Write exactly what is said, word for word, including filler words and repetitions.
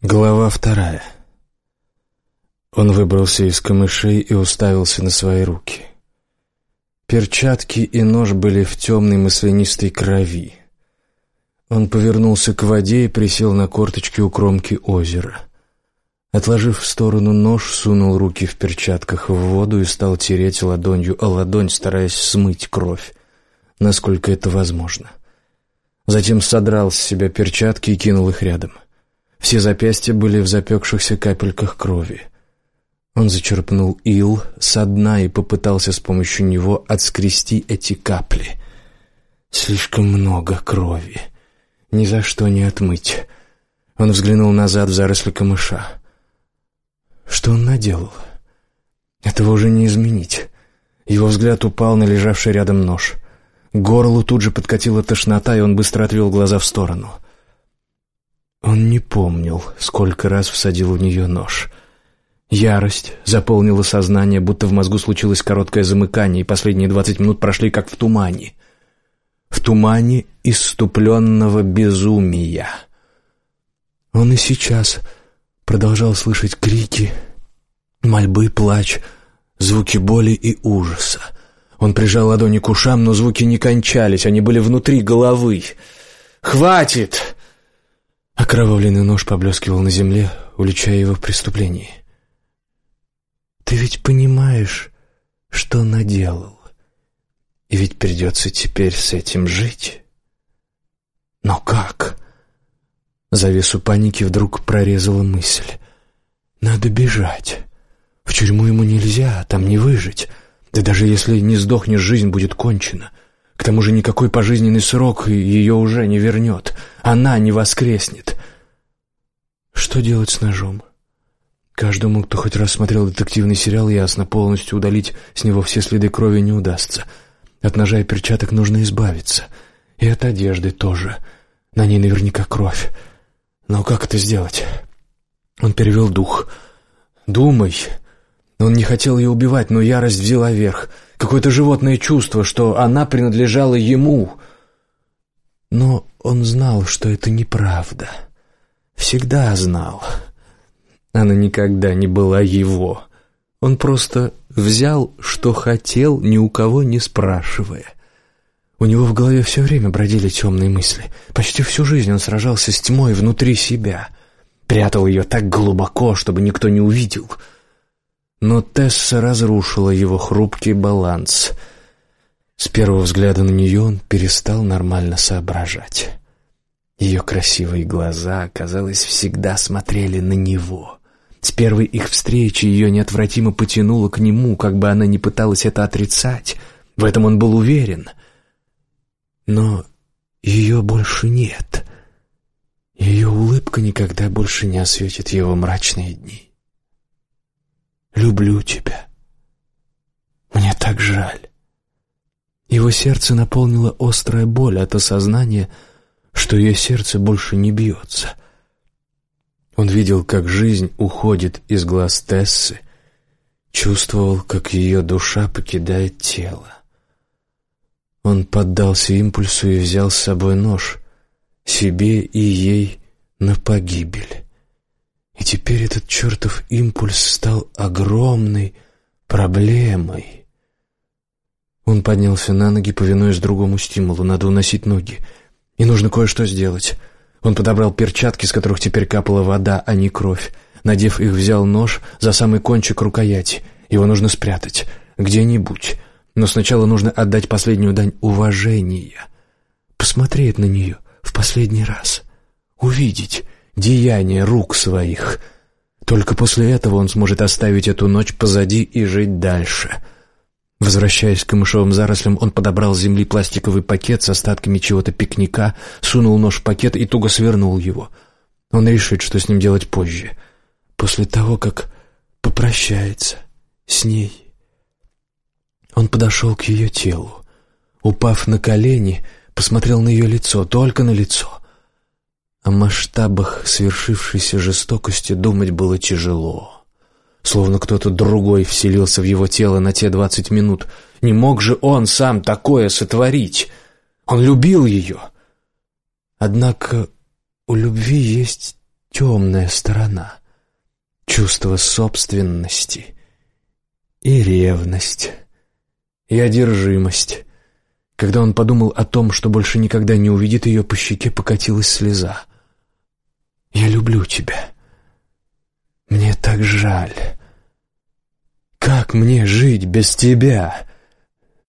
Глава вторая. Он выбрался из камышей и уставился на свои руки. Перчатки и нож были в темной маслянистой крови. Он повернулся к воде и присел на корточки у кромки озера. Отложив в сторону нож, сунул руки в перчатках в воду и стал тереть ладонью о ладонь, стараясь смыть кровь, насколько это возможно. Затем содрал с себя перчатки и кинул их рядом. Все запястья были в запекшихся капельках крови. Он зачерпнул ил со дна и попытался с помощью него отскрести эти капли. Слишком много крови. Ни за что не отмыть. Он взглянул назад в заросли камыша. Что он наделал? Этого уже не изменить. Его взгляд упал на лежавший рядом нож. К горлу тут же подкатила тошнота, и он быстро отвел глаза в сторону. Он не помнил, сколько раз всадил в нее нож. Ярость заполнила сознание, будто в мозгу случилось короткое замыкание, и последние двадцать минут прошли как в тумане. В тумане исступленного безумия. Он и сейчас продолжал слышать крики, мольбы, плач, звуки боли и ужаса. Он прижал ладони к ушам, но звуки не кончались, они были внутри головы. «Хватит!» Окровавленный нож поблескивал на земле, уличая его в преступлении. «Ты ведь понимаешь, что наделал, и ведь придется теперь с этим жить. Но как?» Завесу паники вдруг прорезала мысль. «Надо бежать. В тюрьму ему нельзя, там не выжить. Да даже если не сдохнешь, жизнь будет кончена. К тому же никакой пожизненный срок ее уже не вернет. Она не воскреснет. Что делать с ножом? Каждому, кто хоть раз смотрел детективный сериал, ясно, полностью удалить с него все следы крови не удастся. От ножа и перчаток нужно избавиться. И от одежды тоже. На ней наверняка кровь. Но как это сделать? Он перевел дух. «Думай». Он не хотел ее убивать, но ярость взяла верх. Какое-то животное чувство, что она принадлежала ему. Но он знал, что это неправда. Всегда знал. Она никогда не была его. Он просто взял, что хотел, ни у кого не спрашивая. У него в голове все время бродили темные мысли. Почти всю жизнь он сражался с тьмой внутри себя. Прятал ее так глубоко, чтобы никто не увидел. Но Тесса разрушила его хрупкий баланс. С первого взгляда на нее он перестал нормально соображать. Ее красивые глаза, казалось, всегда смотрели на него. С первой их встречи ее неотвратимо потянуло к нему, как бы она ни пыталась это отрицать. В этом он был уверен. Но ее больше нет. Ее улыбка никогда больше не осветит его мрачные дни. «Люблю тебя. Мне так жаль». Его сердце наполнило острая боль от осознания, что ее сердце больше не бьется. Он видел, как жизнь уходит из глаз Тессы, чувствовал, как ее душа покидает тело. Он поддался импульсу и взял с собой нож, себе и ей на погибель. И теперь этот чертов импульс стал огромной проблемой. Он поднялся на ноги, повинуясь другому стимулу. Надо уносить ноги. И нужно кое-что сделать. Он подобрал перчатки, с которых теперь капала вода, а не кровь. Надев их, взял нож за самый кончик рукояти. Его нужно спрятать. Где-нибудь. Но сначала нужно отдать последнюю дань уважения. Посмотреть на нее в последний раз. Увидеть деяния рук своих. Только после этого он сможет оставить эту ночь позади и жить дальше. Возвращаясь к камышовым зарослям, он подобрал с земли пластиковый пакет с остатками чего-то пикника, сунул нож в пакет и туго свернул его. Он решит, что с ним делать позже, после того, как попрощается с ней. Он подошел к ее телу. Упав на колени, посмотрел на ее лицо, только на лицо. О масштабах свершившейся жестокости думать было тяжело. Словно кто-то другой вселился в его тело на те двадцать минут. Не мог же он сам такое сотворить? Он любил ее. Однако у любви есть темная сторона, чувство собственности и ревность, и одержимость. Когда он подумал о том, что больше никогда не увидит ее, по щеке покатилась слеза. «Я люблю тебя. Мне так жаль. Как мне жить без тебя?»